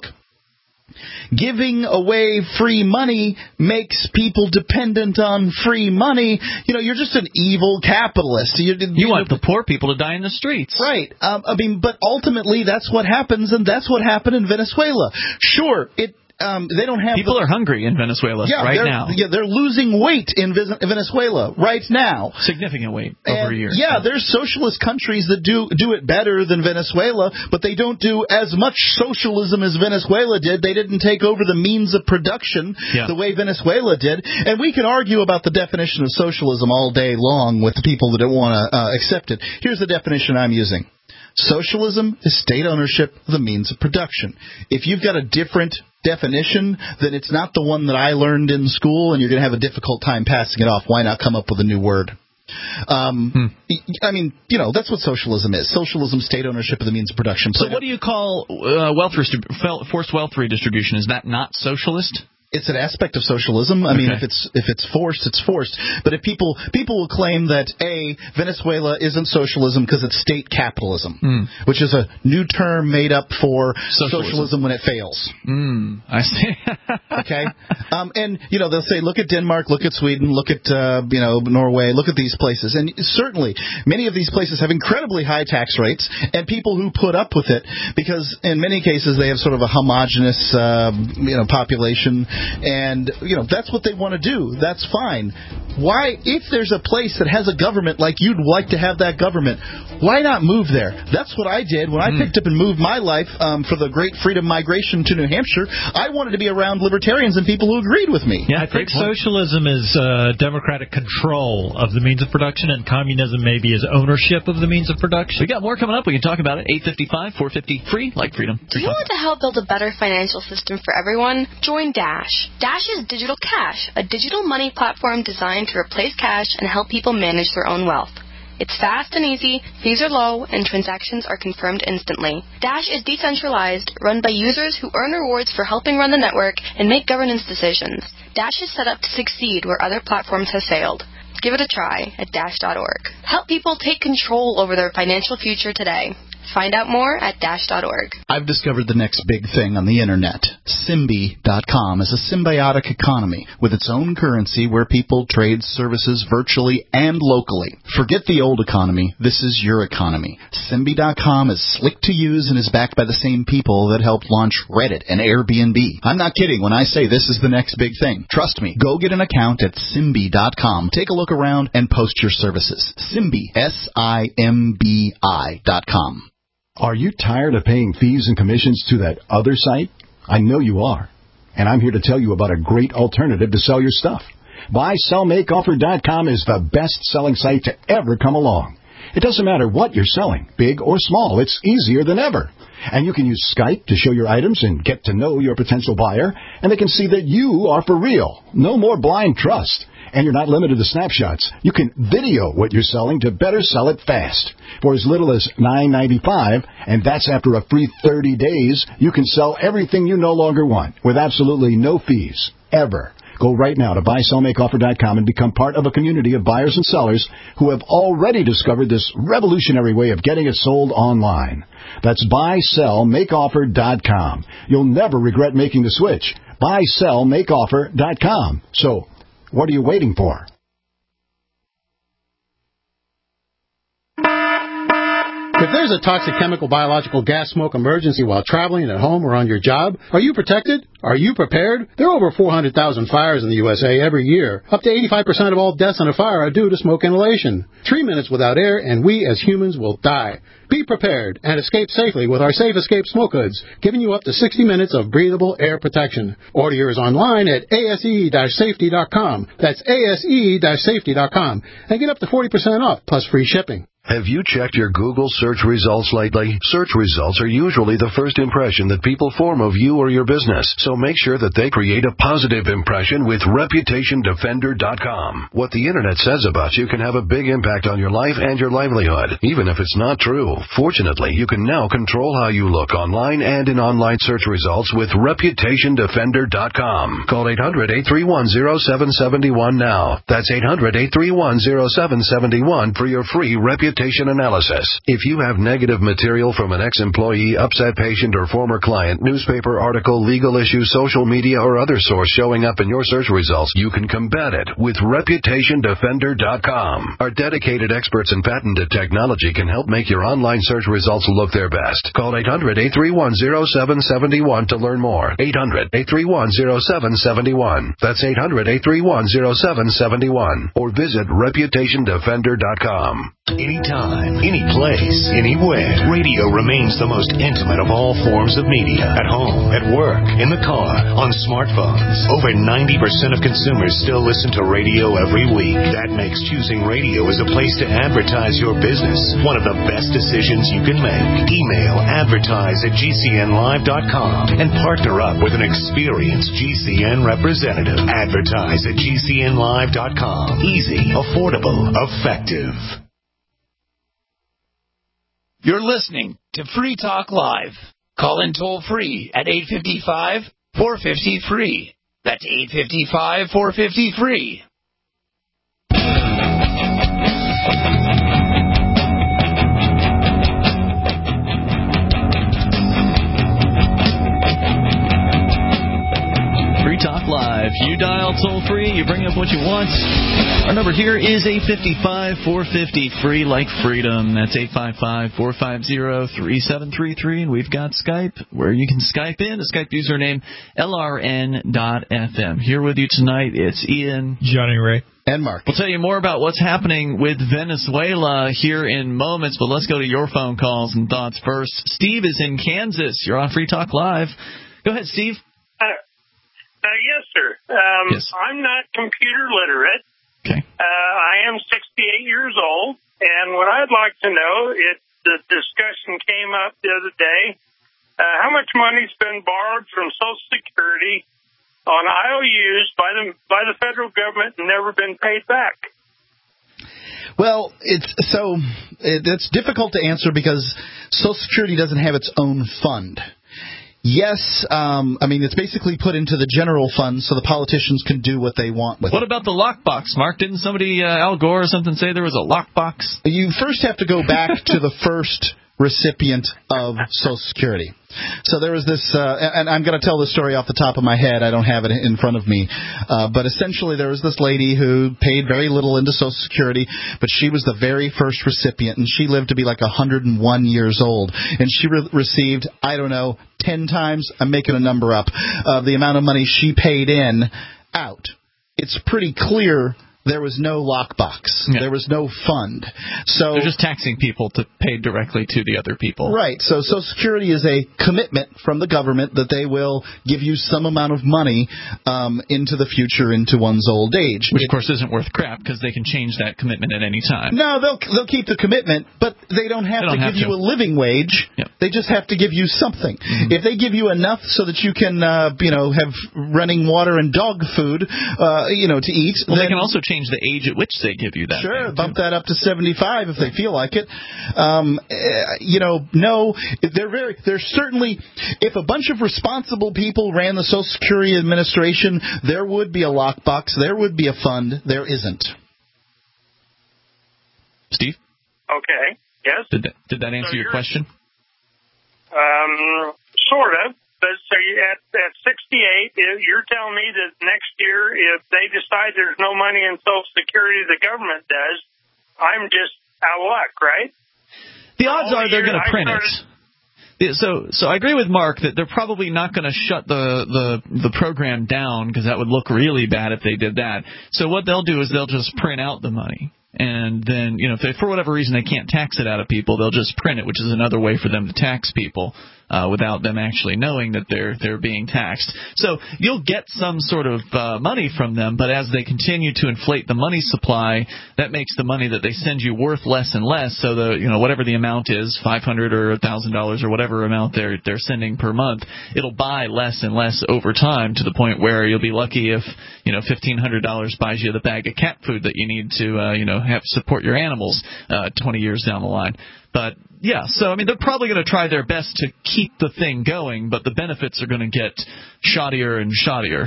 giving away free money makes people dependent on free money. You know, you're just an evil capitalist. You, you, you want know, the poor people to die in the streets. Right. Um, I mean, but ultimately that's what happens, and that's what happened in Venezuela. Sure, it... Um, they don't have people the, are hungry in Venezuela yeah, right they're, now. Yeah, they're losing weight in Venezuela right now. Significant weight over and, a year. Yeah, there's socialist countries that do do it better than Venezuela, but they don't do as much socialism as Venezuela did. They didn't take over the means of production yeah. the way Venezuela did. And we can argue about the definition of socialism all day long with the people that don't want to uh, accept it. Here's the definition I'm using. Socialism is state ownership of the means of production. If you've got a different definition, then it's not the one that I learned in school, and you're going to have a difficult time passing it off. Why not come up with a new word? Um, hmm. I mean, you know, that's what socialism is. Socialism, state ownership of the means of production. So what do you call uh, wealth redistrib- forced wealth redistribution? Is that not socialist? It's an aspect of socialism. I okay. mean, if it's if it's forced, it's forced. But if people people will claim that a Venezuela isn't socialism because it's state capitalism, mm. which is a new term made up for socialism, socialism when it fails. Mm, I see. Okay, um, and you know they'll say, look at Denmark, look at Sweden, look at uh, you know Norway, look at these places, and certainly many of these places have incredibly high tax rates, and people who put up with it because in many cases they have sort of a homogenous uh, you know population. And, you know, that's what they want to do. That's fine. Why, if there's a place that has a government like you'd like to have that government, why not move there? That's what I did when I mm. picked up and moved my life um, for the Great Freedom Migration to New Hampshire. I wanted to be around libertarians and people who agreed with me. Yeah, I think socialism is uh, democratic control of the means of production, and communism maybe is ownership of the means of production. We got more coming up. We can talk about it. eight fifty-five, four fifty, free, like freedom. Do you want to help build a better financial system for everyone? Join Dash. Dash is Digital Cash, a digital money platform designed to replace cash and help people manage their own wealth. It's fast and easy, fees are low, and transactions are confirmed instantly. Dash is decentralized, run by users who earn rewards for helping run the network and make governance decisions. Dash is set up to succeed where other platforms have failed. Give it a try at dash dot org. Help people take control over their financial future today. Find out more at dash dot org. I've discovered the next big thing on the internet. Simbi dot com is a symbiotic economy with its own currency where people trade services virtually and locally. Forget the old economy. This is your economy. Simbi dot com is slick to use and is backed by the same people that helped launch Reddit and Airbnb. I'm not kidding when I say this is the next big thing. Trust me. Go get an account at Simbi dot com. Take a look around and post your services. Simbi, S I M B I dot com. Are you tired of paying fees and commissions to that other site? I know you are. And I'm here to tell you about a great alternative to sell your stuff. buy sell make offer dot com is the best-selling site to ever come along. It doesn't matter what you're selling, big or small. It's easier than ever. And you can use Skype to show your items and get to know your potential buyer, and they can see that you are for real. No more blind trust. And you're not limited to snapshots. You can video what you're selling to better sell it fast. For as little as nine ninety-five, and that's after a free thirty days, you can sell everything you no longer want with absolutely no fees, ever. Go right now to buy sell make offer dot com and become part of a community of buyers and sellers who have already discovered this revolutionary way of getting it sold online. That's buy sell make offer dot com. You'll never regret making the switch. buy sell make offer dot com. So, what are you waiting for? If there's a toxic chemical, biological, gas, smoke emergency while traveling at home or on your job, are you protected? Are you prepared? There are over four hundred thousand fires in the U S A every year. Up to eighty-five percent of all deaths in a fire are due to smoke inhalation. Three minutes without air, and we as humans will die. Be prepared and escape safely with our Safe Escape Smoke Hoods, giving you up to sixty minutes of breathable air protection. Order yours online at A S E safety dot com. That's A S E safety dot com. And get up to forty percent off, plus free shipping. Have you checked your Google search results lately? Search results are usually the first impression that people form of you or your business, so make sure that they create a positive impression with reputation defender dot com. What the Internet says about you can have a big impact on your life and your livelihood, even if it's not true. Fortunately, you can now control how you look online and in online search results with reputation defender dot com. Call eight hundred, eight three one, zero seven seven one now. That's eight hundred, eight three one, zero seven seven one for your free reputation analysis. If you have negative material from an ex-employee, upset patient, or former client, newspaper article, legal issue, social media, or other source showing up in your search results, you can combat it with reputation defender dot com. Our dedicated experts in patented technology can help make your online search results look their best. Call eight hundred, eight three one, zero seven seven one to learn more. eight hundred, eight three one, zero seven seven one. That's eight hundred, eight three one, zero seven seven one. Or visit reputation defender dot com. Anytime, any place, anywhere, radio remains the most intimate of all forms of media. At home, at work, in the car, on smartphones. Over ninety percent of consumers still listen to radio every week. That makes choosing radio as a place to advertise your business one of the best decisions you can make. Email advertise at G C N live dot com and partner up with an experienced G C N representative. Advertise at G C N live dot com. Easy, affordable, effective. You're listening to Free Talk Live. Call in toll free at eight five five, four five zero, free. That's eight five five, four five zero, free. Free Talk Live. You dial toll free, you bring up what you want. Our number here is eight five five, four five zero, free like freedom. That's eight five five, four five zero, three seven three three. And we've got Skype where you can Skype in. The Skype username L R N dot F M. Here with you tonight, it's Ian, Johnny Ray, and Mark. We'll tell you more about what's happening with Venezuela here in moments, but let's go to your phone calls and thoughts first. Steve is in Kansas. You're on Free Talk Live. Go ahead, Steve. Uh, uh, yes, sir. Um, yes. I'm not computer literate. Okay. Uh, I am sixty-eight years old, and what I'd like to know is the discussion came up the other day. Uh, how much money's been borrowed from Social Security on I O Us by the by the federal government and never been paid back? Well, it's so it, it's difficult to answer because Social Security doesn't have its own fund. Yes, um, I mean, it's basically put into the general fund so the politicians can do what they want with what it. What about the lockbox, Mark? Didn't somebody, uh, Al Gore or something, say there was a lockbox? You first have to go back to the first recipient of Social Security. So there was this, uh, and I'm going to tell this story off the top of my head. I don't have it in front of me. Uh, but essentially there was this lady who paid very little into Social Security, but she was the very first recipient, and she lived to be like one hundred one years old. And she re- received, I don't know, ten times, I'm making a number up, uh, the amount of money she paid in out. It's pretty clear there was no lockbox. Yeah. There was no fund. So they're just taxing people to pay directly to the other people. Right. So Social Security is a commitment from the government that they will give you some amount of money um, into the future, into one's old age. Which, it, of course, isn't worth crap because they can change that commitment at any time. No, they'll they'll keep the commitment, but they don't have they don't to have give to. you a living wage. Yep. They just have to give you something. Mm-hmm. If they give you enough so that you can, uh, you know, have running water and dog food, uh, you know, to eat. Well, then, they can also change the age at which they give you that. Sure, bump that up to seventy-five if they feel like it. Um, uh, you know, no, they're very, they're certainly, if a bunch of responsible people ran the Social Security Administration, there would be a lockbox, there would be a fund. There isn't. Steve? Okay, yes. Did that, did that answer so your question? Um, sort of. But so you, at, at sixty-eight, you're telling me that next year, if they decide there's no money in Social Security, the government does, I'm just out of luck, right? The odds all are they're years going to I print started- it. Yeah, so, so I agree with Mark that they're probably not going to shut the, the, the program down because that would look really bad if they did that. So what they'll do is they'll just print out the money. And then, you know, if they, for whatever reason they can't tax it out of people, they'll just print it, which is another way for them to tax people uh, without them actually knowing that they're they're being taxed. So you'll get some sort of uh, money from them, but as they continue to inflate the money supply, that makes the money that they send you worth less and less. So the you know whatever the amount is, five hundred dollars or one thousand dollars or whatever amount they're they're sending per month, it'll buy less and less over time to the point where you'll be lucky if you know fifteen hundred dollars buys you the bag of cat food that you need to uh, you know have support your animals uh, twenty years down the line. But yeah, so I mean they're probably going to try their best to keep the thing going, but the benefits are going to get shoddier and shoddier.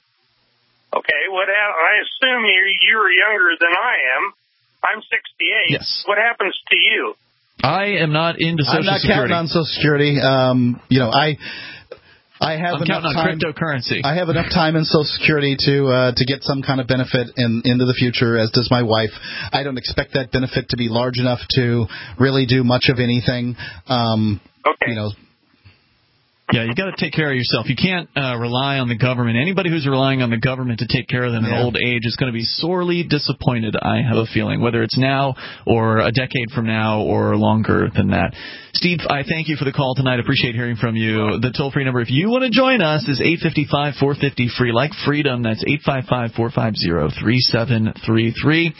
Okay, what ha- I assume you're, you're younger than I am. I'm sixty-eight. Yes. What happens to you? I am not into Social I'm not Security. counting on Social Security. Um, you know, I. I have I'm enough counting time, on cryptocurrency. I have enough time in Social Security to uh, to get some kind of benefit in into the future, as does my wife. I don't expect that benefit to be large enough to really do much of anything. Um, okay. You know. Yeah, you got to take care of yourself. You can't uh, rely on the government. Anybody who's relying on the government to take care of them Yeah. in old age is going to be sorely disappointed, I have a feeling, whether it's now or a decade from now or longer than that. Steve, I thank you for the call tonight. I appreciate hearing from you. The toll-free number, if you want to join us, is eight five five, four five zero, free, like freedom. That's eight five five, four five zero, three seven three three.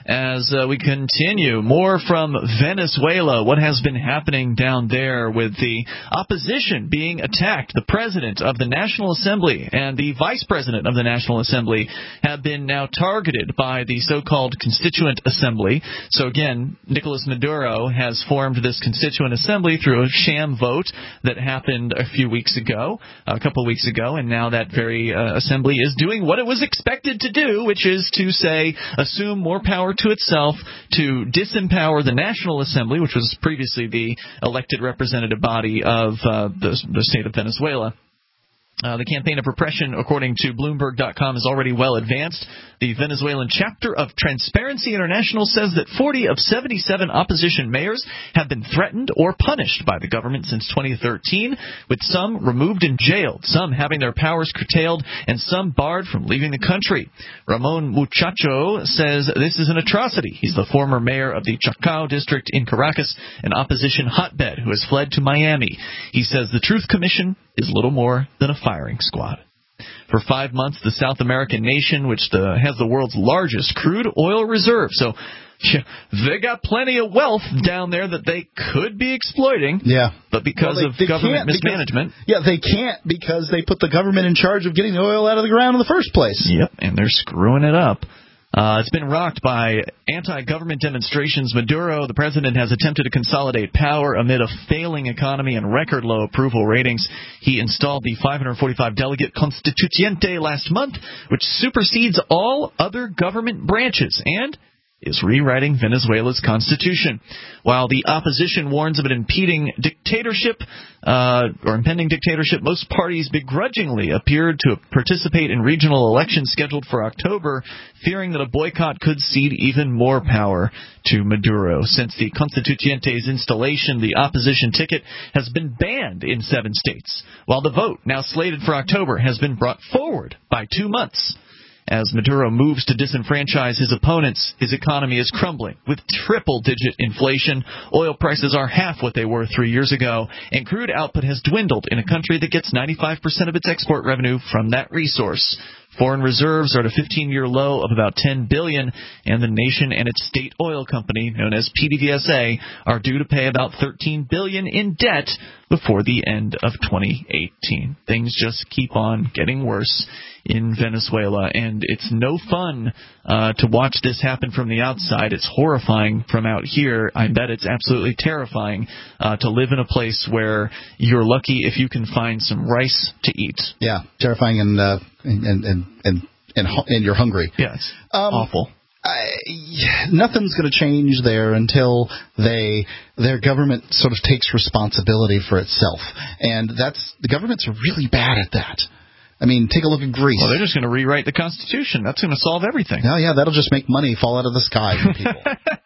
As uh, we continue, more from Venezuela. What has been happening down there with the opposition being attacked? The president of the National Assembly and the vice president of the National Assembly have been now targeted by the so-called Constituent Assembly. So again, Nicolas Maduro has formed this Constituent Assembly through a sham vote that happened a few weeks ago, a couple of weeks ago, and now that very uh, assembly is doing what it was expected to do, which is to say, assume more power to itself, to disempower the National Assembly, which was previously the elected representative body of uh, the, the state of Venezuela. Uh, the campaign of repression, according to Bloomberg dot com, is already well advanced. The Venezuelan chapter of Transparency International says that forty of seventy-seven opposition mayors have been threatened or punished by the government since twenty thirteen, with some removed and jailed, some having their powers curtailed, and some barred from leaving the country. Ramon Muchacho says this is an atrocity. He's the former mayor of the Chacao district in Caracas, an opposition hotbed who has fled to Miami. He says the Truth Commission is little more than a firing squad. For five months, the South American nation, which the, has the world's largest crude oil reserve, so yeah, they got plenty of wealth down there that they could be exploiting. Yeah. But because well, they, of they government because, mismanagement. Yeah, they can't because they put the government in charge of getting the oil out of the ground in the first place. Yep, and they're screwing it up. Uh, it's been rocked by anti-government demonstrations. Maduro, the president, has attempted to consolidate power amid a failing economy and record-low approval ratings. He installed the five hundred forty-five delegate Constituyente last month, which supersedes all other government branches and is rewriting Venezuela's constitution. While the opposition warns of an impeding dictatorship uh, or impending dictatorship, most parties begrudgingly appeared to participate in regional elections scheduled for October, fearing that a boycott could cede even more power to Maduro. Since the Constituyente's installation, the opposition ticket has been banned in seven states, while the vote, now slated for October, has been brought forward by two months. As Maduro moves to disenfranchise his opponents, his economy is crumbling. With triple-digit inflation, oil prices are half what they were three years ago, and crude output has dwindled in a country that gets ninety-five percent of its export revenue from that resource. Foreign reserves are at a fifteen-year low of about ten billion dollars, and the nation and its state oil company, known as P D V S A, are due to pay about thirteen billion dollars in debt before the end of twenty eighteen. Things just keep on getting worse in Venezuela, and it's no fun uh, to watch this happen from the outside. It's horrifying from out here. I bet it's absolutely terrifying uh, to live in a place where you're lucky if you can find some rice to eat. Yeah, terrifying and uh, and, and and and and and you're hungry. Yeah, it's um, awful. I, nothing's going to change there until they their government sort of takes responsibility for itself, and that's the government's really bad at that. I mean, take a look at Greece. Well, they're just going to rewrite the Constitution. That's going to solve everything. Oh, yeah, that'll just make money fall out of the sky for people.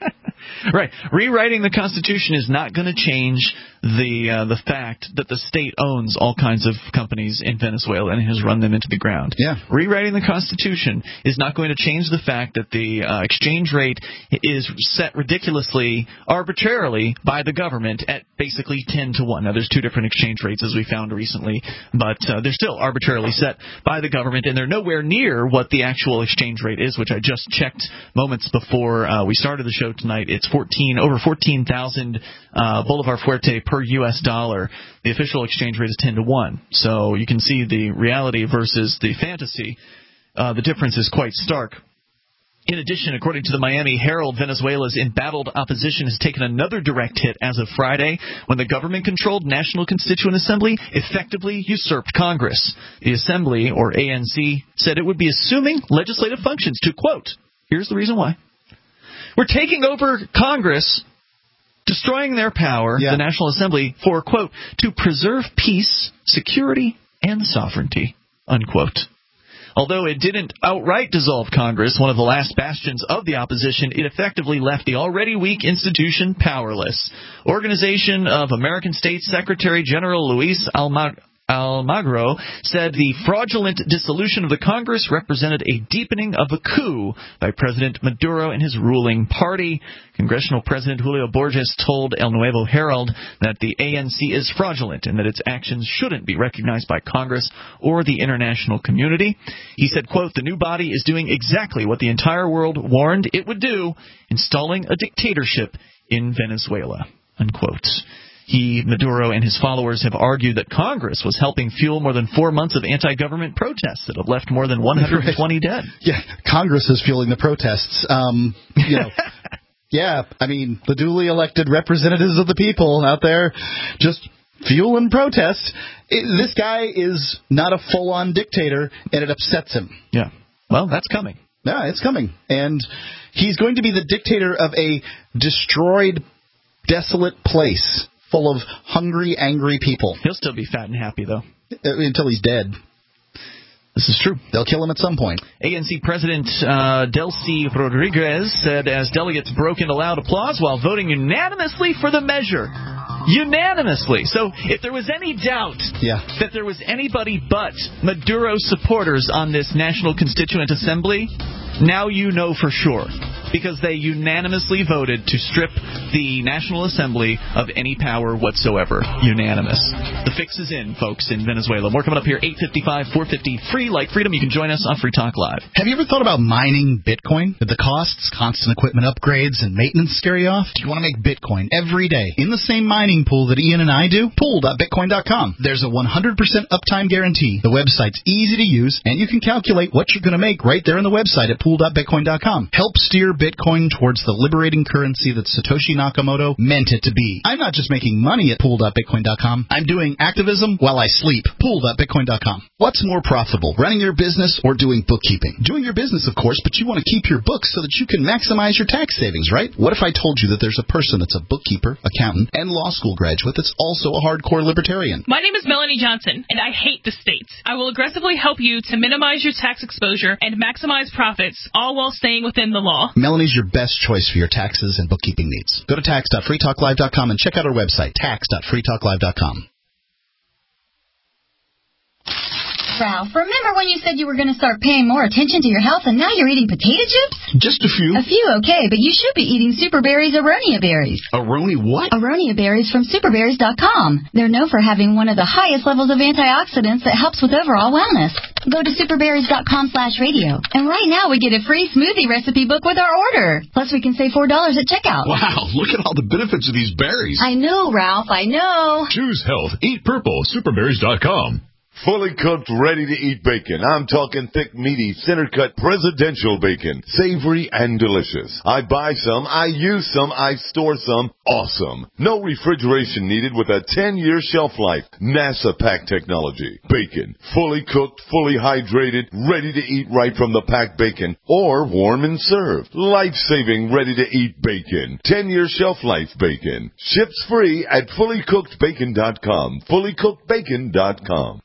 Right. Rewriting the Constitution is not going to change the uh, the fact that the state owns all kinds of companies in Venezuela and has run them into the ground. Yeah. Rewriting the Constitution is not going to change the fact that the uh, exchange rate is set ridiculously, arbitrarily by the government at basically ten to one. Now, there's two different exchange rates, as we found recently, but uh, they're still arbitrarily set by the government, and they're nowhere near what the actual exchange rate is, which I just checked moments before uh, we started the show tonight. It's fourteen over fourteen thousand uh, Bolivar Fuerte per U S dollar. The official exchange rate is ten to one. So you can see the reality versus the fantasy. Uh, the difference is quite stark. In addition, according to the Miami Herald, Venezuela's embattled opposition has taken another direct hit as of Friday when the government-controlled National Constituent Assembly effectively usurped Congress. The Assembly, or A N C, said it would be assuming legislative functions to, quote, here's the reason why, we're taking over Congress, destroying their power, yeah. the National Assembly, for, quote, to preserve peace, security, and sovereignty, unquote. Although it didn't outright dissolve Congress, one of the last bastions of the opposition, it effectively left the already weak institution powerless. Organization of American States Secretary General Luis Almagro Almagro said the fraudulent dissolution of the Congress represented a deepening of a coup by President Maduro and his ruling party. Congressional President Julio Borges told El Nuevo Herald that the A N C is fraudulent and that its actions shouldn't be recognized by Congress or the international community. He said, quote, the new body is doing exactly what the entire world warned it would do, installing a dictatorship in Venezuela, unquote. He, Maduro, and his followers have argued that Congress was helping fuel more than four months of anti-government protests that have left more than one hundred twenty dead. Yeah, Congress is fueling the protests. Um, you know, yeah, I mean, the duly elected representatives of the people out there just fueling protests. It, this guy is not a full-on dictator, and it upsets him. Yeah, well, that's coming. Yeah, it's coming. And he's going to be the dictator of a destroyed, desolate place full of hungry, angry people. He'll still be fat and happy, though. Until he's dead. This is true. They'll kill him at some point. A N C President uh, Delcy Rodriguez said as delegates broke into loud applause while voting unanimously for the measure. Unanimously. So if there was any doubt yeah. that there was anybody but Maduro supporters on this National Constituent Assembly, now you know for sure. Because they unanimously voted to strip the National Assembly of any power whatsoever. Unanimous. The fix is in, folks, in Venezuela. More coming up here, eight fifty-five, four fifty, free like freedom. You can join us on Free Talk Live. Have you ever thought about mining Bitcoin? Did the costs, constant equipment upgrades, and maintenance scare you off? Do you want to make Bitcoin every day in the same mining pool that Ian and I do? pool dot bitcoin dot com. There's a one hundred percent uptime guarantee. The website's easy to use, and you can calculate what you're going to make right there on the website at pool dot bitcoin dot com. Help steer Bitcoin towards the liberating currency that Satoshi Nakamoto meant it to be. I'm not just making money at pool dot bitcoin dot com. I'm doing activism while I sleep. pool dot bitcoin dot com. What's more profitable, running your business or doing bookkeeping? Doing your business, of course, but you want to keep your books so that you can maximize your tax savings, right? What if I told you that there's a person that's a bookkeeper, accountant, and law school graduate that's also a hardcore libertarian? My name is Melanie Johnson, and I hate the states. I will aggressively help you to minimize your tax exposure and maximize profits, all while staying within the law. Melanie's your best choice for your taxes and bookkeeping needs. Go to tax dot free talk live dot com and check out our website, tax dot free talk live dot com. Ralph, remember when you said you were going to start paying more attention to your health and now you're eating potato chips? Just a few. A few, okay, but you should be eating Super Berries Aronia berries. Aroni what? Aronia berries from super berries dot com. They're known for having one of the highest levels of antioxidants that helps with overall wellness. Go to super berries dot com slash radio. And right now we get a free smoothie recipe book with our order. Plus we can save four dollars at checkout. Wow, look at all the benefits of these berries. I know, Ralph, I know. Choose health. Eat purple. super berries dot com. Fully cooked, ready-to-eat bacon. I'm talking thick, meaty, center-cut presidential bacon. Savory and delicious. I buy some, I use some, I store some. Awesome. No refrigeration needed with a ten-year shelf life. NASA pack technology. Bacon. Fully cooked, fully hydrated, ready to eat right from the packed bacon. Or warm and served. Life-saving, ready-to-eat bacon. ten-year shelf life bacon. Ships free at fully cooked bacon dot com. fully cooked bacon dot com.